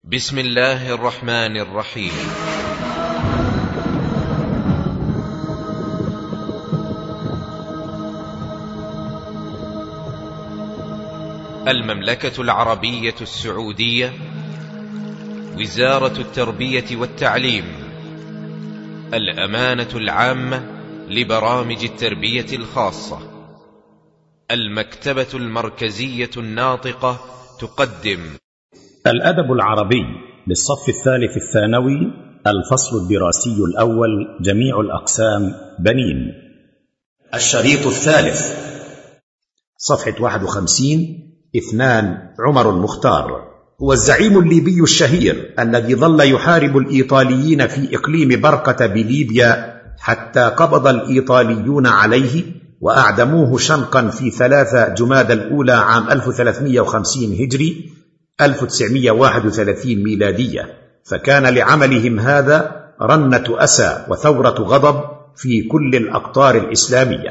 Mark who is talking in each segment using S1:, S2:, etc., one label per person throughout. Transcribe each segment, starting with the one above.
S1: بسم الله الرحمن الرحيم. المملكة العربية السعودية، وزارة التربية والتعليم، الأمانة العامة لبرامج التربية الخاصة، المكتبة المركزية الناطقة تقدم
S2: الأدب العربي للصف الثالث الثانوي، الفصل الدراسي الأول، جميع الأقسام، بنين. الشريط الثالث، صفحة 51. 2. عمر المختار هو الزعيم الليبي الشهير الذي ظل يحارب الإيطاليين في إقليم برقة بليبيا حتى قبض الإيطاليون عليه وأعدموه شنقا في 3 جمادى الأولى عام 1350 هجري 1931 ميلادية، فكان لعملهم هذا رنة أسى وثورة غضب في كل الأقطار الإسلامية.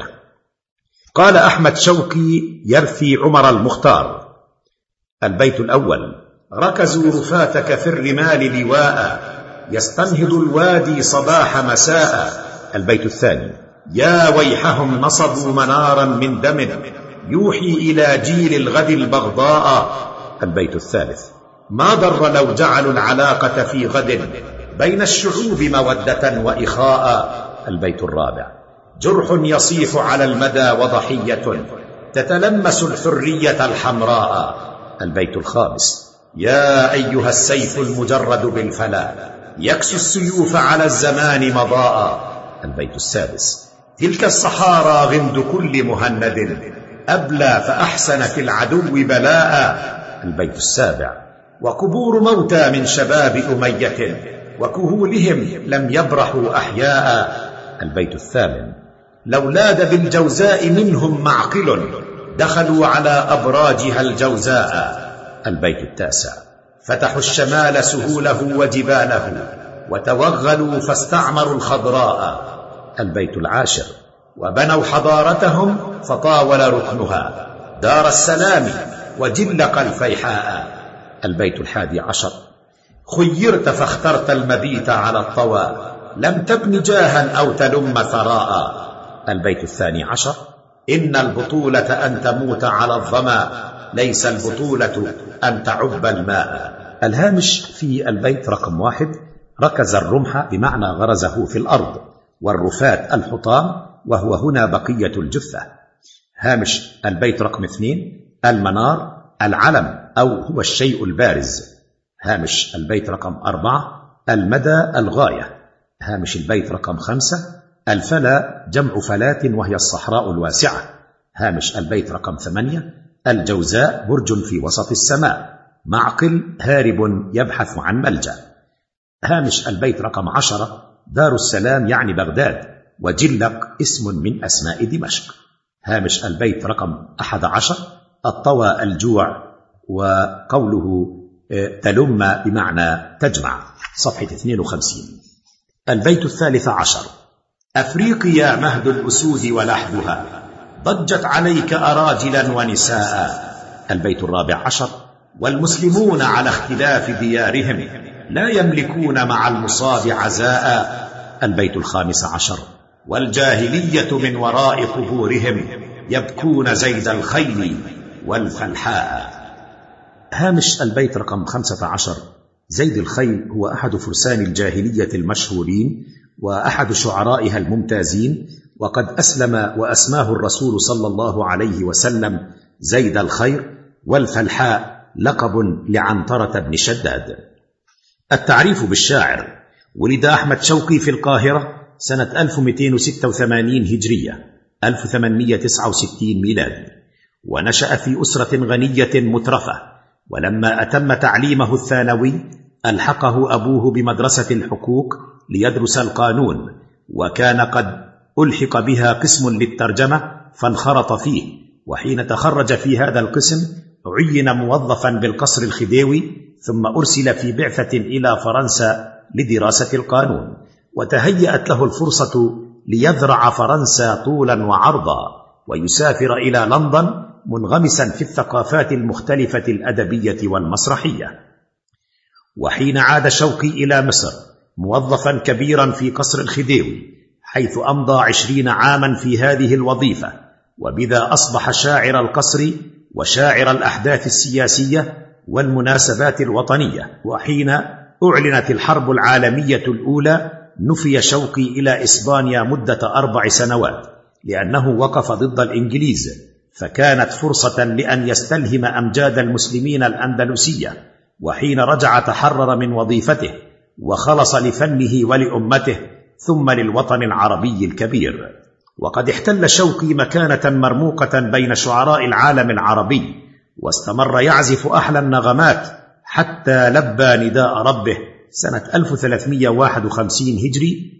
S2: قال أحمد شوقي يرثي عمر المختار: البيت الأول: ركزوا رفاتك في الرمال لواء، يستنهض الوادي صباح مساء. البيت الثاني: يا ويحهم نصبوا منارا من دم، يوحي إلى جيل الغد البغضاء. البيت الثالث: ما ضر لو جعلوا العلاقة في غد بين الشعوب مودة وإخاء. البيت الرابع: جرح يصيح على المدى وضحية تتلمس الحرية الحمراء. البيت الخامس: يا أيها السيف المجرد بالفلا، يكسو السيوف على الزمان مضاء. البيت السادس: تلك الصحارى غند كل مهند، أبلى فأحسن في العدو بلاء. البيت السابع: وقبور موتى من شباب أمية، وكهولهم لم يبرحوا أحياء. البيت الثامن: لو لاد بالجوزاء منهم معقل، دخلوا على أبراجها الجوزاء. البيت التاسع: فتحوا الشمال سهوله وجباله، وتوغلوا فاستعمروا الخضراء. البيت العاشر: وبنوا حضارتهم فطاول ركنها، دار السلام وجلق الفيحاء. البيت الحادي عشر: خيرت فاخترت المبيت على الطوى، لم تبن جاها أو تلم ثراء. البيت الثاني عشر: إن البطولة أن تموت على الظما، ليس البطولة أن تعب الماء. الهامش في البيت رقم 1: ركز الرمح بمعنى غرزه في الأرض، والرفات الحطام، وهو هنا بقية الجثة. هامش البيت رقم 2: المنار العلم أو هو الشيء البارز. هامش البيت رقم 4: المدى الغاية. هامش البيت رقم 5: الفلا جمع فلات وهي الصحراء الواسعة. هامش البيت رقم 8: الجوزاء برج في وسط السماء، معقل هارب يبحث عن ملجأ. هامش البيت رقم 10: دار السلام يعني بغداد، وجلق اسم من أسماء دمشق. هامش البيت رقم 11: الطوى الجوع، وقوله تلم بمعنى تجمع. صفحة 52. البيت الثالث عشر: أفريقيا مهد الأسود ولحبها، ضجت عليك أراجلا ونساء. البيت الرابع عشر: والمسلمون على اختلاف ديارهم، لا يملكون مع المصاب عزاء. البيت الخامس عشر: والجاهلية من وراء قبورهم، يبكون زيد الخيل والفلحاء. هامش البيت رقم 15: زيد الخيل هو أحد فرسان الجاهلية المشهورين وأحد شعرائها الممتازين، وقد أسلم وأسماه الرسول صلى الله عليه وسلم زيد الخير، والفلحاء لقب لعنترة بن شداد. التعريف بالشاعر: ولد أحمد شوقي في القاهرة سنة 1286 هجرية 1869 ميلادي، ونشأ في أسرة غنية مترفة، ولما أتم تعليمه الثانوي ألحقه أبوه بمدرسة الحقوق ليدرس القانون، وكان قد ألحق بها قسم للترجمة فانخرط فيه، وحين تخرج في هذا القسم عين موظفا بالقصر الخديوي، ثم أرسل في بعثة إلى فرنسا لدراسة القانون، وتهيأت له الفرصة ليذرع فرنسا طولا وعرضا ويسافر إلى لندن منغمسا في الثقافات المختلفة الأدبية والمسرحية. وحين عاد شوقي إلى مصر موظفا كبيرا في قصر الخديوي، حيث أمضى 20 عاما في هذه الوظيفة، وبذا أصبح شاعر القصر وشاعر الأحداث السياسية والمناسبات الوطنية. وحين أعلنت الحرب العالمية الأولى نفي شوقي إلى إسبانيا مدة 4 سنوات لأنه وقف ضد الإنجليز، فكانت فرصة لأن يستلهم أمجاد المسلمين الأندلسية. وحين رجع تحرر من وظيفته وخلص لفنه ولأمته ثم للوطن العربي الكبير. وقد احتل شوقي مكانة مرموقة بين شعراء العالم العربي، واستمر يعزف أحلى النغمات حتى لبى نداء ربه سنة 1351 هجري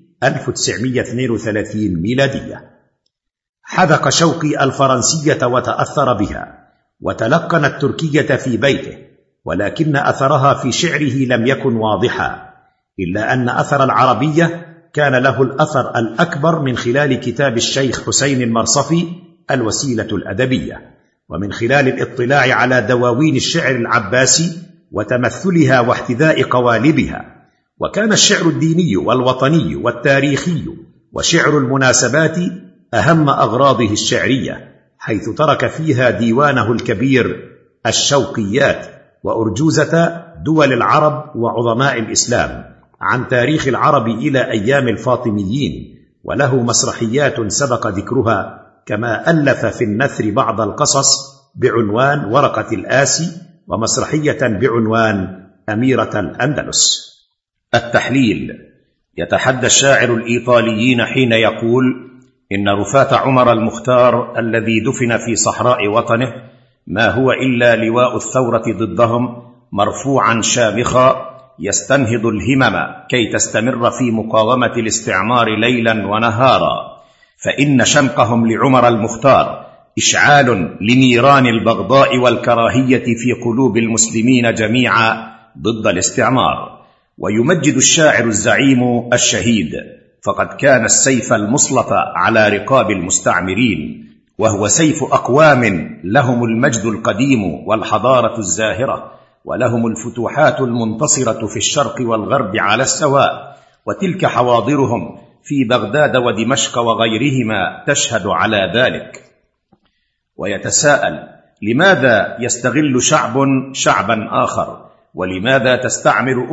S2: 1932 ميلادية. حذق شوقي الفرنسية وتأثر بها، وتلقن التركية في بيته، ولكن أثرها في شعره لم يكن واضحا، إلا أن أثر العربية كان له الأثر الأكبر من خلال كتاب الشيخ حسين المرصفي الوسيلة الأدبية، ومن خلال الاطلاع على دواوين الشعر العباسي وتمثلها واحتذاء قوالبها. وكان الشعر الديني والوطني والتاريخي وشعر المناسبات أهم أغراضه الشعرية، حيث ترك فيها ديوانه الكبير الشوقيات وأرجوزة دول العرب وعظماء الإسلام عن تاريخ العرب إلى أيام الفاطميين، وله مسرحيات سبق ذكرها، كما ألف في النثر بعض القصص بعنوان ورقة الآسي، ومسرحية بعنوان أميرة الأندلس. التحليل. يتحدى الشاعر الإيطاليين حين يقول إن رفاة عمر المختار الذي دفن في صحراء وطنه ما هو إلا لواء الثورة ضدهم مرفوعا شامخا يستنهض الهمم كي تستمر في مقاومة الاستعمار ليلا ونهارا، فإن شمقهم لعمر المختار إشعال لنيران البغضاء والكراهية في قلوب المسلمين جميعا ضد الاستعمار. ويمجد الشاعر الزعيم الشهيد، فقد كان السيف المسلط على رقاب المستعمرين، وهو سيف أقوام لهم المجد القديم والحضارة الزاهرة، ولهم الفتوحات المنتصرة في الشرق والغرب على السواء، وتلك حواضرهم في بغداد ودمشق وغيرهما تشهد على ذلك. ويتساءل: لماذا يستغل شعب شعبا آخر؟ ولماذا تستعمر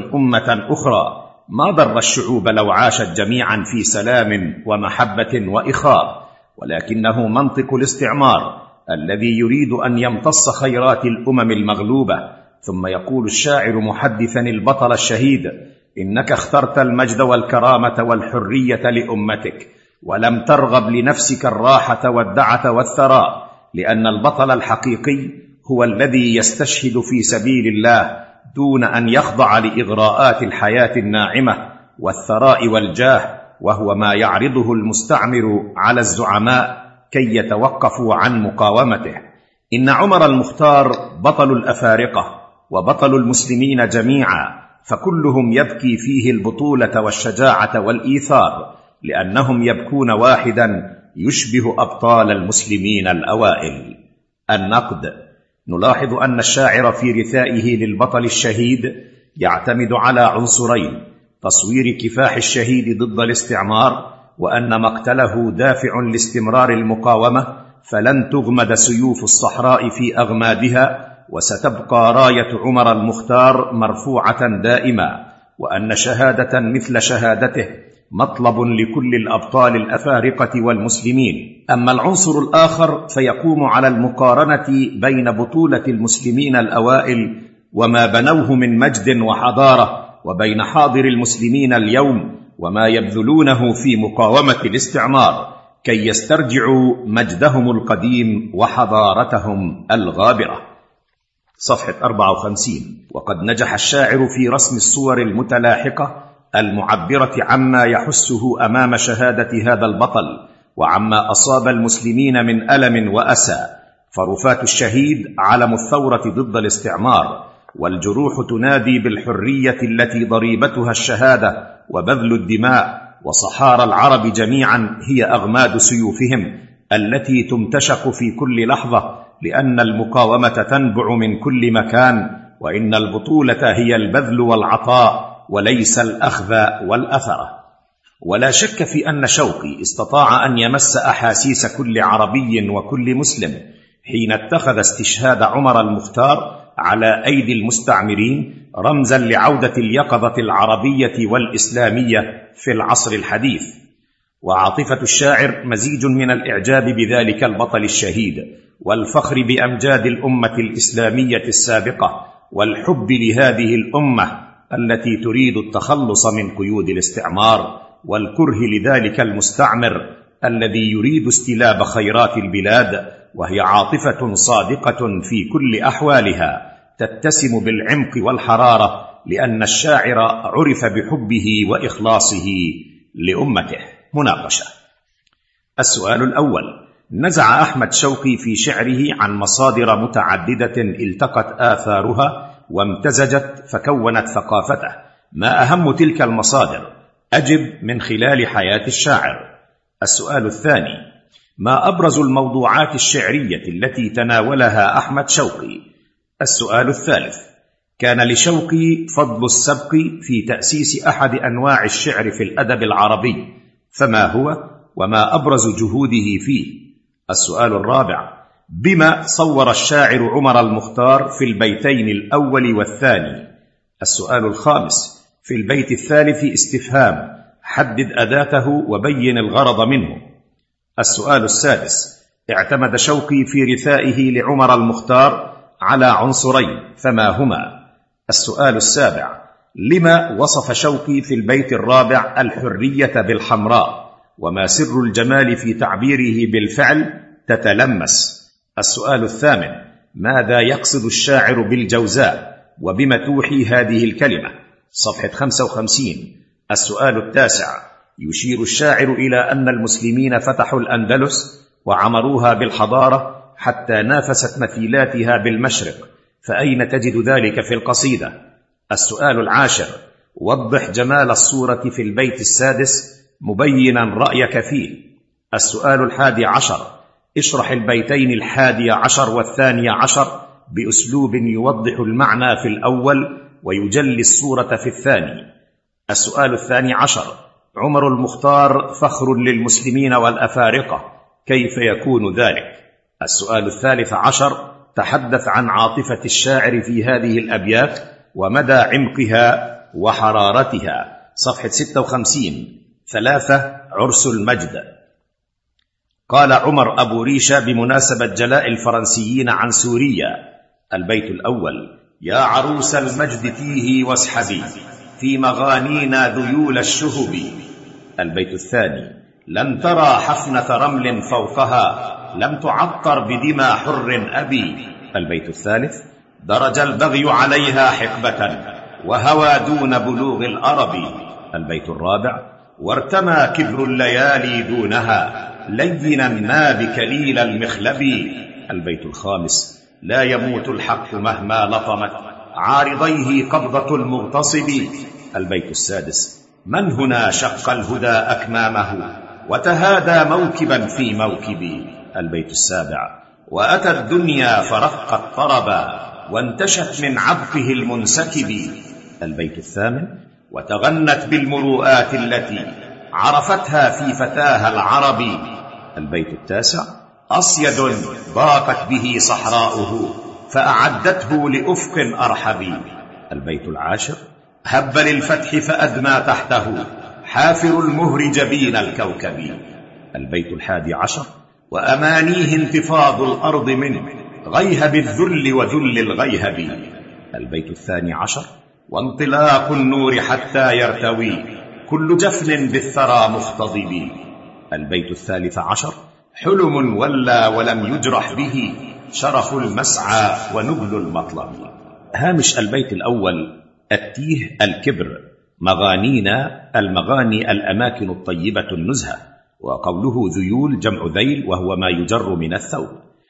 S2: أمة أخرى؟ ما ضر الشعوب لو عاشت جميعا في سلام ومحبة وإخاء، ولكنه منطق الاستعمار الذي يريد أن يمتص خيرات الأمم المغلوبة. ثم يقول الشاعر محدثا البطل الشهيد: إنك اخترت المجد والكرامة والحرية لأمتك، ولم ترغب لنفسك الراحة والدعة والثراء، لأن البطل الحقيقي هو الذي يستشهد في سبيل الله دون أن يخضع لإغراءات الحياة الناعمة والثراء والجاه، وهو ما يعرضه المستعمر على الزعماء كي يتوقفوا عن مقاومته. إن عمر المختار بطل الأفارقة وبطل المسلمين جميعا، فكلهم يبكي فيه البطولة والشجاعة والإيثار، لأنهم يبكون واحدا يشبه أبطال المسلمين الأوائل. النقد. نلاحظ أن الشاعر في رثائه للبطل الشهيد يعتمد على عنصرين: تصوير كفاح الشهيد ضد الاستعمار، وأن مقتله دافع لاستمرار المقاومة، فلن تغمد سيوف الصحراء في أغمادها، وستبقى راية عمر المختار مرفوعة دائما، وأن شهادة مثل شهادته مطلب لكل الأبطال الأفارقة والمسلمين. أما العنصر الآخر فيقوم على المقارنة بين بطولة المسلمين الأوائل وما بنوه من مجد وحضارة، وبين حاضر المسلمين اليوم وما يبذلونه في مقاومة الاستعمار، كي يسترجعوا مجدهم القديم وحضارتهم الغابرة. صفحة 54. وقد نجح الشاعر في رسم الصور المتلاحقة المعبرة عما يحسه أمام شهادة هذا البطل، وعما أصاب المسلمين من ألم وأسى. فرفاة الشهيد علم الثورة ضد الاستعمار، والجروح تنادي بالحرية التي ضريبتها الشهادة وبذل الدماء، وصحارى العرب جميعا هي أغماد سيوفهم التي تمتشق في كل لحظة، لأن المقاومة تنبع من كل مكان، وإن البطولة هي البذل والعطاء وليس الأخذ والأثر. ولا شك في أن شوقي استطاع أن يمس أحاسيس كل عربي وكل مسلم حين اتخذ استشهاد عمر المختار على أيدي المستعمرين رمزا لعودة اليقظة العربية والإسلامية في العصر الحديث. وعاطفة الشاعر مزيج من الإعجاب بذلك البطل الشهيد والفخر بأمجاد الأمة الإسلامية السابقة والحب لهذه الأمة التي تريد التخلص من قيود الاستعمار والكره لذلك المستعمر الذي يريد استلاب خيرات البلاد، وهي عاطفة صادقة في كل أحوالها تتسم بالعمق والحرارة، لأن الشاعر عرف بحبه وإخلاصه لأمته. مناقشة. السؤال الأول: نزع أحمد شوقي في شعره عن مصادر متعددة التقت آثارها وامتزجت فكونت ثقافته، ما أهم تلك المصادر؟ أجب من خلال حياة الشاعر. السؤال الثاني: ما أبرز الموضوعات الشعرية التي تناولها أحمد شوقي؟ السؤال الثالث: كان لشوقي فضل السبق في تأسيس أحد أنواع الشعر في الأدب العربي، فما هو وما أبرز جهوده فيه؟ السؤال الرابع: بما صور الشاعر عمر المختار في البيتين الأول والثاني؟ السؤال الخامس: في البيت الثالث استفهام، حدد أداته وبين الغرض منه. السؤال السادس: اعتمد شوقي في رثائه لعمر المختار على عنصرين، فما هما؟ السؤال السابع: لما وصف شوقي في البيت الرابع الحرية بالحمراء، وما سر الجمال في تعبيره بالفعل تتلمس؟ السؤال الثامن: ماذا يقصد الشاعر بالجوزاء، وبما توحي هذه الكلمة؟ صفحة 55. السؤال التاسع: يشير الشاعر إلى أن المسلمين فتحوا الأندلس وعمروها بالحضارة حتى نافست مثيلاتها بالمشرق، فأين تجد ذلك في القصيدة؟ السؤال العاشر: وضح جمال الصورة في البيت السادس مبينا رأيك فيه. السؤال 11: اشرح البيتين 11 و12 بأسلوب يوضح المعنى في الأول ويجلي الصورة في الثاني. السؤال 12: عمر المختار فخر للمسلمين والأفارقة، كيف يكون ذلك؟ السؤال 13: تحدث عن عاطفة الشاعر في هذه الأبيات ومدى عمقها وحرارتها. صفحة 56. 3. عرس المجد. قال عمر أبو ريشة بمناسبة جلاء الفرنسيين عن سوريا: البيت الأول: يا عروس المجد تيهي واسحبي في مغانينا ذيول الشهب. البيت الثاني: لم ترى حفنة رمل فوقها لم تعطر بدمى حر أبي. البيت الثالث: درج البغي عليها حقبة وهوى دون بلوغ الأرب. البيت الرابع: وارتمى كبر الليالي دونها لينا ما بكليل المخلب. البيت الخامس: لا يموت الحق مهما لطمت عارضيه قبضة المغتصب. البيت السادس: من هنا شق الهدى أكمامه وتهادى موكبا في موكبي. البيت السابع: وأتى الدنيا فرقت طربا وانتشت من عبقه المنسكب. البيت الثامن: وتغنت بالمروءات التي عرفتها في فتاها العربي. البيت التاسع: أصيد ضاقت به صحراؤه فأعدته لأفق أرحب. البيت العاشر: هب للفتح فأدمى تحته حافر المهر جبين الكوكب. البيت 11: وأمانيه انتفاض الأرض من غيهب الذل وذل الغيهب. البيت 12: وانطلاق النور حتى يرتوي كل جفن بالثرى مختضب. البيت 13: حلم ولى ولم يجرح به شرف المسعى ونبل المطلب. هامش البيت الأول: التيه الكبر، مغانينا المغاني الأماكن الطيبة النزهة، وقوله ذيول جمع ذيل وهو ما يجر من الثوب.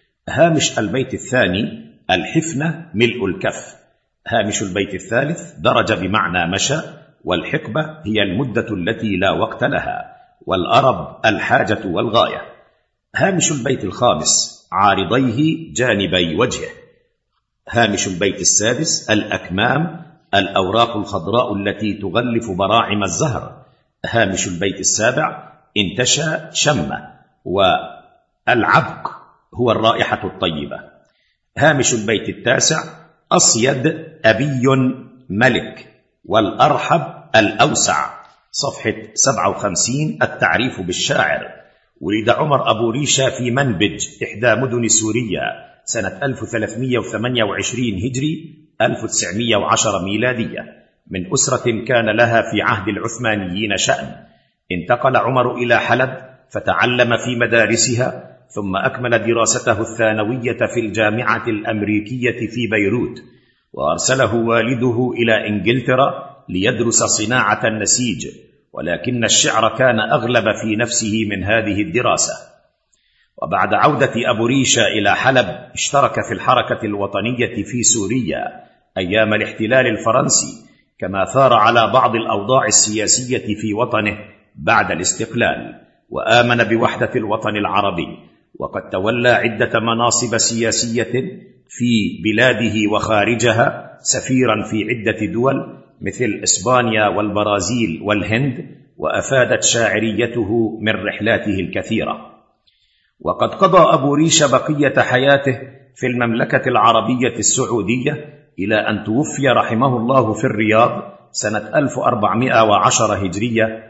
S2: هامش البيت الثاني: الحفنة ملء الكف. هامش البيت الثالث: درج بمعنى مشى، والحقبة هي المدة التي لا وقت لها، والأرب الحاجة والغاية. هامش البيت الخامس: عارضيه جانبي وجهه. هامش البيت السادس: الأكمام، الأوراق الخضراء التي تغلف براعم الزهر. هامش البيت السابع: انتشى شمة، والعبق هو الرائحة الطيبة. هامش البيت التاسع: أصيد أبي ملك، والأرحب الأوسع. صفحة 57. التعريف بالشاعر. ولد عمر أبو ريشة في منبج، إحدى مدن سوريا، سنة 1328 هجري 1910 ميلادية، من أسرة كان لها في عهد العثمانيين شأن. انتقل عمر إلى حلب فتعلم في مدارسها، ثم أكمل دراسته الثانوية في الجامعة الأمريكية في بيروت، وأرسله والده إلى إنجلترا ليدرس صناعة النسيج، ولكن الشعر كان أغلب في نفسه من هذه الدراسة. وبعد عودة أبو ريشة إلى حلب اشترك في الحركة الوطنية في سوريا أيام الاحتلال الفرنسي، كما ثار على بعض الأوضاع السياسية في وطنه بعد الاستقلال، وآمن بوحدة الوطن العربي، وقد تولى عدة مناصب سياسية في بلاده وخارجها، سفيرا في عدة دول مثل إسبانيا والبرازيل والهند، وأفادت شاعريته من رحلاته الكثيرة. وقد قضى أبو ريشة بقية حياته في المملكة العربية السعودية إلى أن توفي رحمه الله في الرياض سنة 1410 هجرية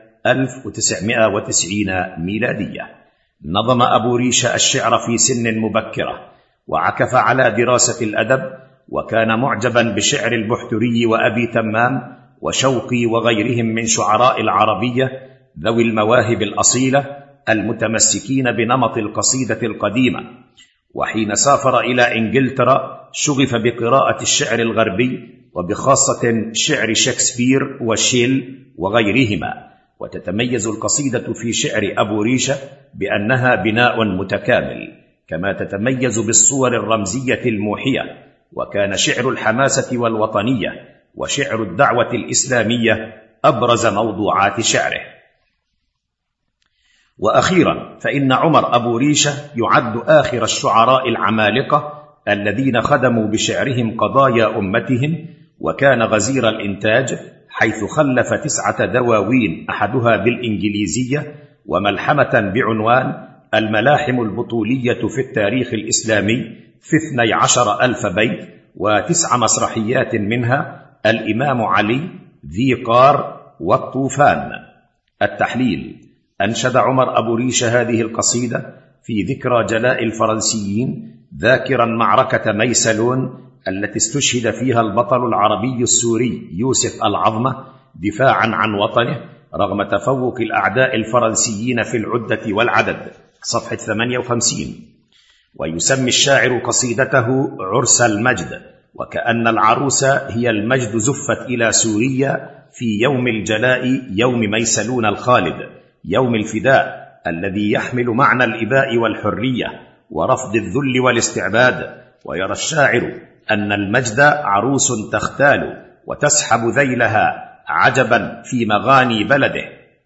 S2: 1990 ميلادية. نظم أبو ريشة الشعر في سن مبكرة، وعكف على دراسة الأدب، وكان معجبا بشعر البحتري وأبي تمام وشوقي وغيرهم من شعراء العربية ذوي المواهب الأصيلة المتمسكين بنمط القصيدة القديمة. وحين سافر إلى إنجلترا شغف بقراءة الشعر الغربي، وبخاصة شعر شكسبير وشيل وغيرهما. وتتميز القصيدة في شعر أبو ريشة بأنها بناء متكامل، كما تتميز بالصور الرمزية الموحية. وكان شعر الحماسة والوطنية وشعر الدعوة الإسلامية أبرز موضوعات شعره. وأخيرا فإن عمر أبو ريشة يعد آخر الشعراء العمالقة الذين خدموا بشعرهم قضايا أمتهم، وكان غزير الإنتاج، حيث خلف 9 دواوين، أحدها بالإنجليزية، وملحمة بعنوان الملاحم البطولية في التاريخ الإسلامي في 12,000 بيت، و9 مسرحيات منها الإمام علي، ذي قار، والطوفان. التحليل: أنشد عمر أبو ريشة هذه القصيدة في ذكرى جلاء الفرنسيين، ذاكرا معركة ميسلون التي استشهد فيها البطل العربي السوري يوسف العظمة دفاعا عن وطنه رغم تفوق الأعداء الفرنسيين في العدة والعدد. صفحة 58. ويسمي الشاعر قصيدته عرس المجد، وكأن العروس هي المجد زفت إلى سوريا في يوم الجلاء، يوم ميسلون الخالد، يوم الفداء الذي يحمل معنى الإباء والحرية ورفض الذل والاستعباد. ويرى الشاعر أن المجد عروس تختال وتسحب ذيلها عجبا في مغاني بلده،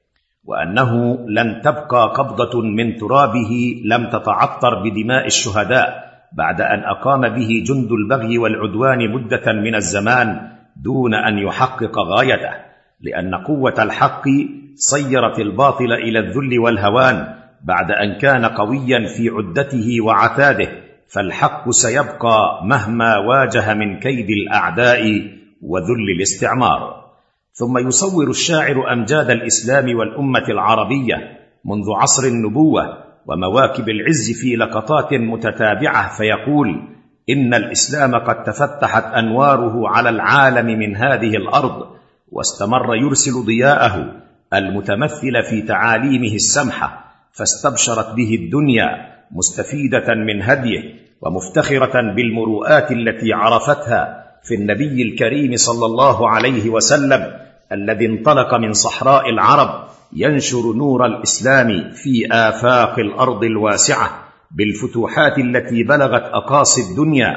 S2: وأنه لن تبقى قبضة من ترابه لم تتعطر بدماء الشهداء بعد أن أقام به جند البغي والعدوان مدة من الزمان دون أن يحقق غايته، لأن قوة الحق صيرت الباطل إلى الذل والهوان بعد أن كان قويا في عدته وعتاده، فالحق سيبقى مهما واجه من كيد الأعداء وذل الاستعمار. ثم يصور الشاعر أمجاد الإسلام والأمة العربية منذ عصر النبوة ومواكب العز في لقطات متتابعة، فيقول: إن الإسلام قد تفتحت أنواره على العالم من هذه الأرض، واستمر يرسل ضياءه المتمثل في تعاليمه السمحة، فاستبشرت به الدنيا مستفيدة من هديه ومفتخرة بالمروءات التي عرفتها في النبي الكريم صلى الله عليه وسلم، الذي انطلق من صحراء العرب ينشر نور الإسلام في آفاق الأرض الواسعة بالفتوحات التي بلغت أقاصي الدنيا،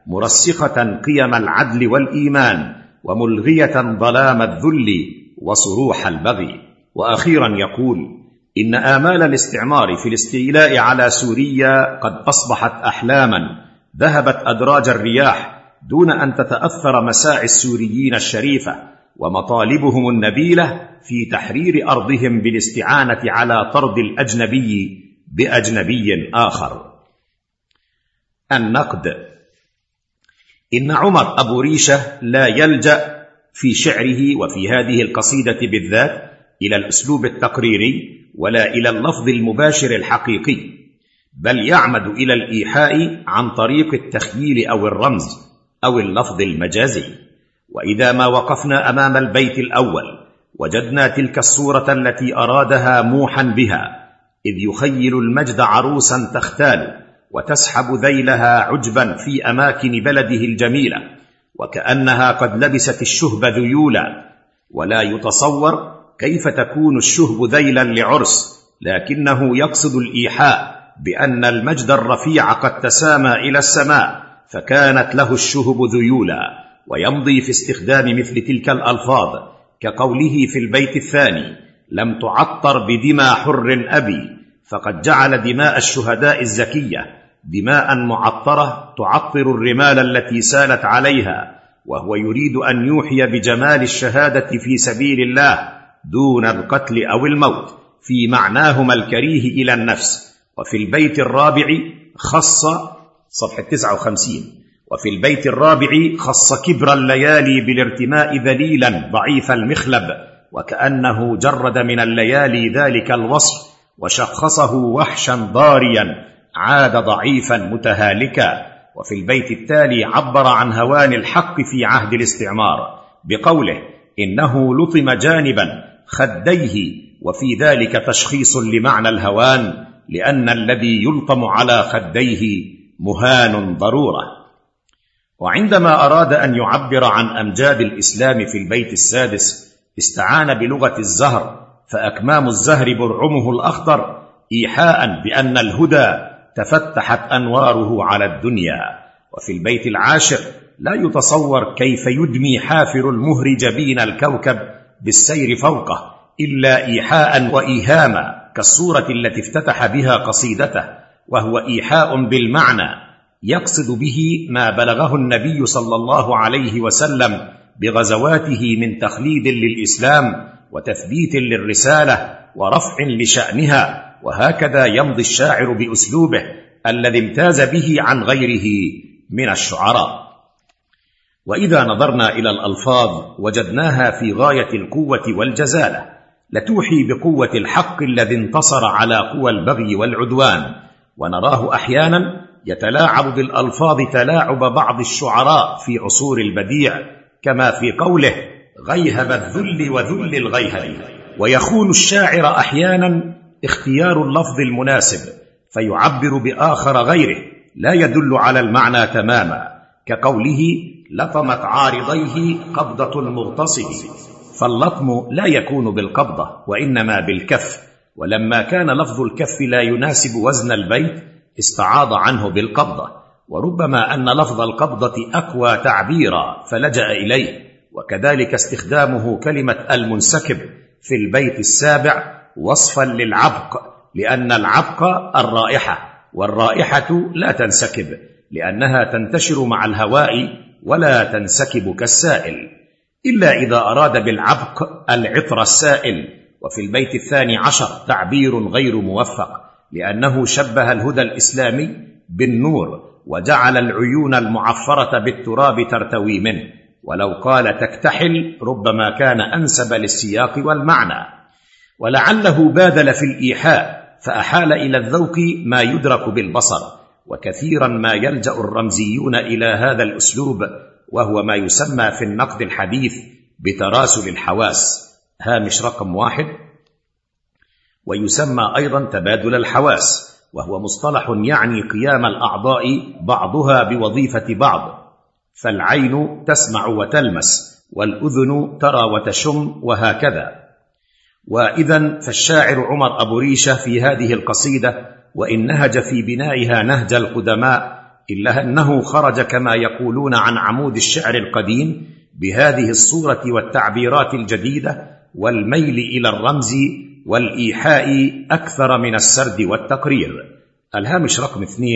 S2: مرسخة قيم العدل والإيمان وملغية ظلام الذل وصروح البغي. وأخيرا يقول: إن آمال الاستعمار في الاستيلاء على سوريا قد أصبحت أحلاما ذهبت أدراج الرياح دون أن تتأثر مساعي السوريين الشريفة ومطالبهم النبيلة في تحرير أرضهم بالاستعانة على طرد الأجنبي بأجنبي آخر. النقد. إن عمر أبو ريشة لا يلجأ في شعره وفي هذه القصيدة بالذات إلى الأسلوب التقريري ولا إلى اللفظ المباشر الحقيقي، بل يعمد إلى الإيحاء عن طريق التخييل أو الرمز أو اللفظ المجازي. وإذا ما وقفنا أمام البيت الأول وجدنا تلك الصورة التي أرادها موحا بها، إذ يخيل المجد عروسا تختال وتسحب ذيلها عجبا في أماكن بلده الجميلة، وكأنها قد لبست الشهب ذيولا، ولا يتصور كيف تكون الشهب ذيلا لعرس، لكنه يقصد الإيحاء بأن المجد الرفيع قد تسامى إلى السماء فكانت له الشهب ذيولا، ويمضي في استخدام مثل تلك الألفاظ كقوله في البيت الثاني: لم تعطر بدماء حر أبي، فقد جعل دماء الشهداء الزكية دماء معطرة تعطر الرمال التي سالت عليها، وهو يريد أن يوحي بجمال الشهادة في سبيل الله دون القتل أو الموت في معناهما الكريه إلى النفس. وفي البيت الرابع خص صفحة 59 وفي البيت الرابع خص كبر الليالي بالارتماء ذليلا ضعيف المخلب، وكأنه جرد من الليالي ذلك الوصف وشخصه وحشا ضاريا عاد ضعيفا متهالكا. وفي البيت التالي عبر عن هوان الحق في عهد الاستعمار بقوله: إنه لطم جانبا خديه، وفي ذلك تشخيص لمعنى الهوان، لأن الذي يلطم على خديه مهان ضرورة. وعندما أراد أن يعبر عن أمجاد الإسلام في البيت السادس استعان بلغة الزهر، فأكمام الزهر برعمه الأخضر، إيحاء بأن الهدى تفتحت أنواره على الدنيا. وفي البيت العاشر لا يتصور كيف يدمي حافر المهر جبين الكوكب بالسير فوقه إلا إيحاء وإيهاما كالصورة التي افتتح بها قصيدته، وهو إيحاء بالمعنى يقصد به ما بلغه النبي صلى الله عليه وسلم بغزواته من تخليد للإسلام وتثبيت للرسالة ورفع لشأنها. وهكذا يمضي الشاعر بأسلوبه الذي امتاز به عن غيره من الشعراء. وإذا نظرنا إلى الألفاظ وجدناها في غاية القوة والجزالة، لتوحي بقوة الحق الذي انتصر على قوى البغي والعدوان، ونراه أحيانا يتلاعب بالألفاظ تلاعب بعض الشعراء في عصور البديع، كما في قوله: غيهب الذل وذل الغيهب. ويخون الشاعر أحيانا اختيار اللفظ المناسب فيعبر بآخر غيره لا يدل على المعنى تماما، كقوله: لطمت عارضيه قبضة المغتصب، فاللطم لا يكون بالقبضة وإنما بالكف، ولما كان لفظ الكف لا يناسب وزن البيت استعاض عنه بالقبضة، وربما أن لفظ القبضة أقوى تعبيرا فلجأ إليه. وكذلك استخدامه كلمة المنسكب في البيت السابع وصفا للعبق، لأن العبق الرائحة، والرائحة لا تنسكب لأنها تنتشر مع الهواء ولا تنسكب كالسائل، إلا إذا أراد بالعبق العطر السائل. وفي البيت الثاني عشر تعبير غير موفق، لأنه شبه الهدى الإسلامي بالنور وجعل العيون المعفرة بالتراب ترتوي منه، ولو قال تكتحل ربما كان أنسب للسياق والمعنى. ولعله بادل في الإيحاء فأحال إلى الذوق ما يدرك بالبصر، وكثيرا ما يلجأ الرمزيون إلى هذا الأسلوب، وهو ما يسمى في النقد الحديث بتراسل الحواس، هامش رقم 1. ويسمى أيضا تبادل الحواس، وهو مصطلح يعني قيام الأعضاء بعضها بوظيفة بعض، فالعين تسمع وتلمس، والأذن ترى وتشم، وهكذا. وإذن فالشاعر عمر أبو ريشة في هذه القصيدة وإن نهج في بنائها نهج القدماء، إلا أنه خرج كما يقولون عن عمود الشعر القديم بهذه الصورة والتعبيرات الجديدة والميل إلى الرمز والإيحاء أكثر من السرد والتقرير. الهامش رقم 2: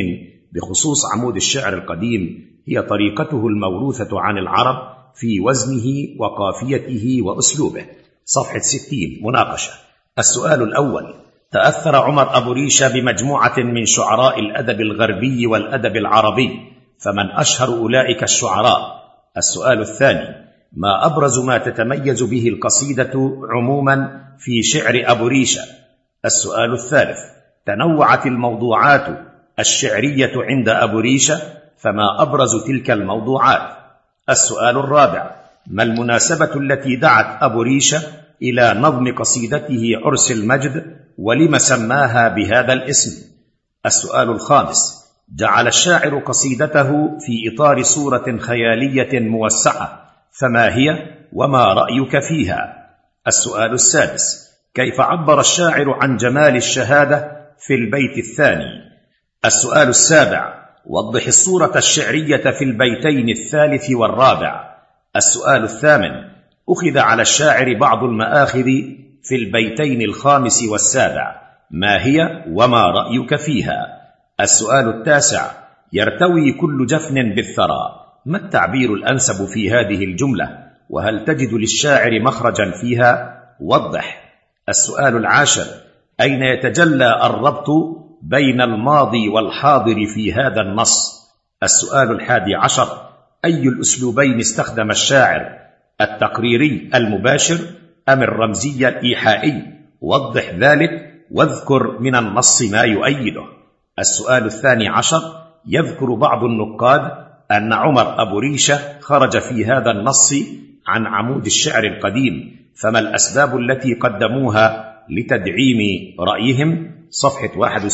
S2: بخصوص عمود الشعر القديم هي طريقته الموروثة عن العرب في وزنه وقافيته وأسلوبه. صفحة 60. مناقشة. السؤال الأول: تأثر عمر أبو ريشة بمجموعة من شعراء الأدب الغربي والأدب العربي، فمن أشهر أولئك الشعراء؟ السؤال الثاني: ما أبرز ما تتميز به القصيدة عموما في شعر أبو ريشة؟ السؤال الثالث: تنوعت الموضوعات الشعرية عند أبو ريشة، فما أبرز تلك الموضوعات؟ السؤال الرابع: ما المناسبة التي دعت أبو ريشة إلى نظم قصيدته عرس المجد، ولم سماها بهذا الاسم؟ السؤال الخامس: جعل الشاعر قصيدته في إطار صورة خيالية موسعة، فما هي وما رأيك فيها؟ السؤال السادس: كيف عبر الشاعر عن جمال الشهادة في البيت الثاني؟ السؤال السابع: وضح الصورة الشعرية في البيتين الثالث والرابع. السؤال الثامن: أخذ على الشاعر بعض المآخذ في البيتين الخامس والسابع، ما هي وما رأيك فيها؟ السؤال التاسع: يرتوي كل جفن بالثرى، ما التعبير الأنسب في هذه الجملة، وهل تجد للشاعر مخرجا فيها؟ وضح. السؤال العاشر: أين يتجلى الربط بين الماضي والحاضر في هذا النص؟ السؤال الحادي عشر: أي الأسلوبين استخدم الشاعر، التقريري المباشر أم الرمزي الإيحائي؟ وضح ذلك واذكر من النص ما يؤيده. السؤال الثاني عشر: يذكر بعض النقاد أن عمر أبو ريشة خرج في هذا النص عن عمود الشعر القديم، فما الأسباب التي قدموها لتدعيم رأيهم؟ صفحة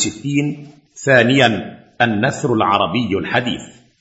S2: 61. ثانيا: النثر العربي الحديث.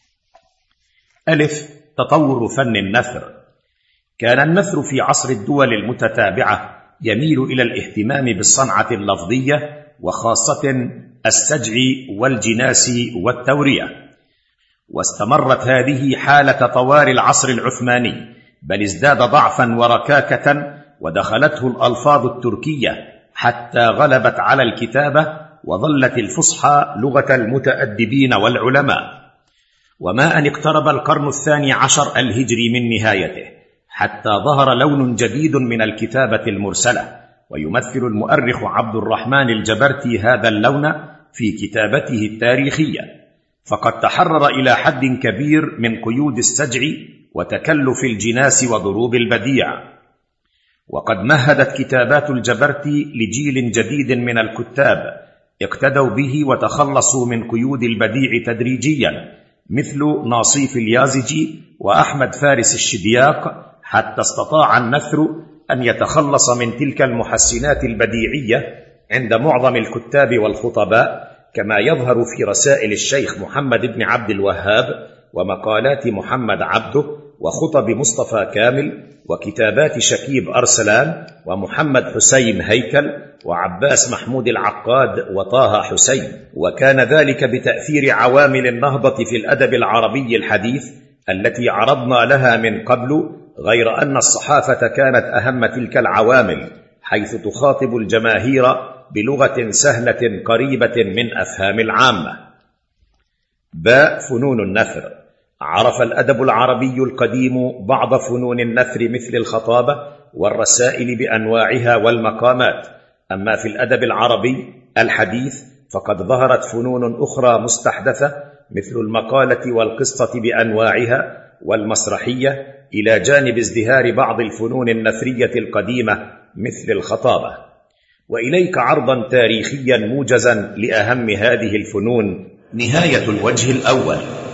S2: ألف: تطور فن النثر. كان النثر في عصر الدول المتتابعة يميل إلى الاهتمام بالصنعة اللفظية، وخاصة السجع والجناس والتورية، واستمرت هذه حالة طوال العصر العثماني، بل ازداد ضعفا وركاكة، ودخلته الألفاظ التركية حتى غلبت على الكتابة، وظلت الفصحى لغة المتأدبين والعلماء. وما أن اقترب القرن الثاني عشر الهجري من نهايته حتى ظهر لون جديد من الكتابة المرسلة، ويمثل المؤرخ عبد الرحمن الجبرتي هذا اللون في كتابته التاريخية، فقد تحرر إلى حد كبير من قيود السجع وتكلف الجناس وضروب البديع. وقد مهدت كتابات الجبرتي لجيل جديد من الكتاب اقتدوا به وتخلصوا من قيود البديع تدريجيا، مثل ناصيف اليازجي وأحمد فارس الشدياق، حتى استطاع النثر أن يتخلص من تلك المحسنات البديعية عند معظم الكتاب والخطباء، كما يظهر في رسائل الشيخ محمد بن عبد الوهاب، ومقالات محمد عبده، وخطب مصطفى كامل، وكتابات شكيب أرسلان، ومحمد حسين هيكل، وعباس محمود العقاد، وطه حسين. وكان ذلك بتأثير عوامل النهضة في الأدب العربي الحديث التي عرضنا لها من قبل، غير أن الصحافة كانت أهم تلك العوامل، حيث تخاطب الجماهير بلغة سهلة قريبة من أفهام العامة. باء: فنون النثر. عرف الأدب العربي القديم بعض فنون النثر مثل الخطابة والرسائل بأنواعها والمقامات. أما في الأدب العربي الحديث فقد ظهرت فنون أخرى مستحدثة مثل المقالة والقصة بأنواعها والمسرحية، إلى جانب ازدهار بعض الفنون النثرية القديمة مثل الخطابة. وإليك عرضا تاريخيا موجزا لأهم هذه الفنون. نهاية الوجه الأول.